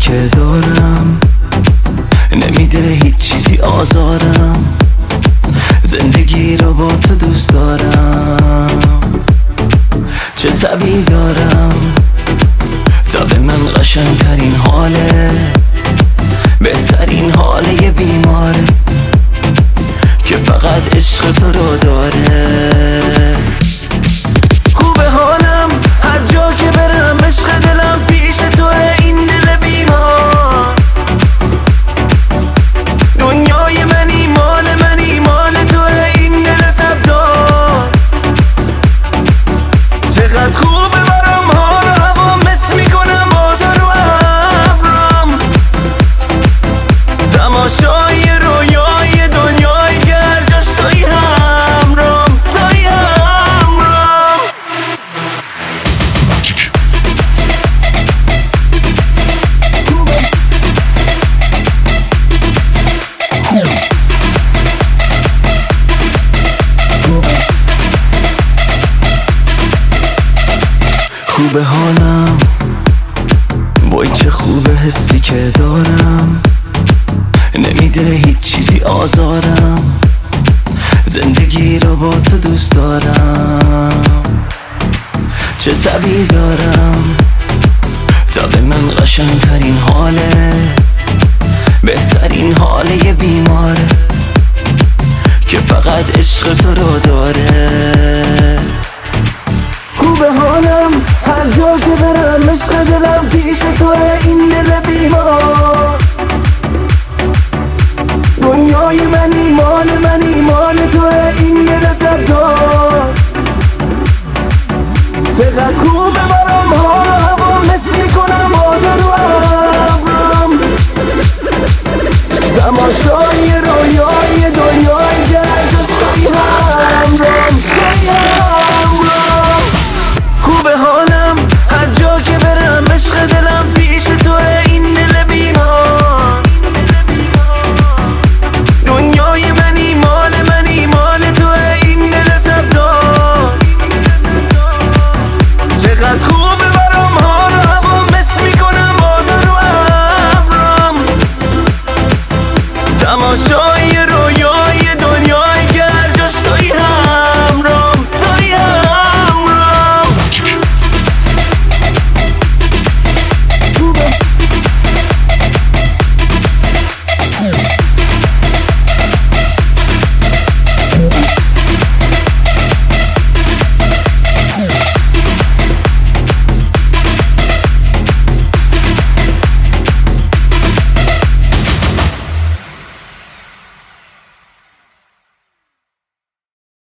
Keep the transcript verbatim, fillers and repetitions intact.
که دارم نمیده هیچ چیزی آزارم، زندگی رو با تو دوست دارم. چه طبیعی دارم تا به من قشنگ ترین حاله، بهترین حاله یه بیماره که فقط عشق تو رو داره. خوبه حالم هر جا که برم، عشق دلم پیش توه، این دل بیمار. دنیای منی، مال منی، مال توه، این دل تبدار. چقدر خوبه برام ها رو هوا مس میکنم با تو رو ابرام. تماشای رویای دنیای که هر جاش توی همرام، توی همرام. خوبه حالم، وای چه خوبه حسی که دارم، نمیده هیچ چیزی آزارم، زندگی رو با تو دوست دارم. چه طبیعی دارم تا به من قشنگ ترین حاله، بهترین حاله یه بیماره که فقط عشق تو رو داره. خوبه حالم هر جا که برم، عشق دلم پیش توه، این دل بیمار. دنیای منی، مال منی، مال توه، این دل تبدار. چقدر خوبه برام ها رو هوا مس میکنم با تو رو ابرام. تماشای رویای دنیای که هر جا توی همرام، توی همرام. خوبه حالم هر جا که برم، عشق دلم پیش توه، این دل بیمار. دنیای منی، مال منی، مال توه، این دل تبدار. چقدر خوبه برام ها رو هوا مس میکنم با تو رو ابرام. تماشای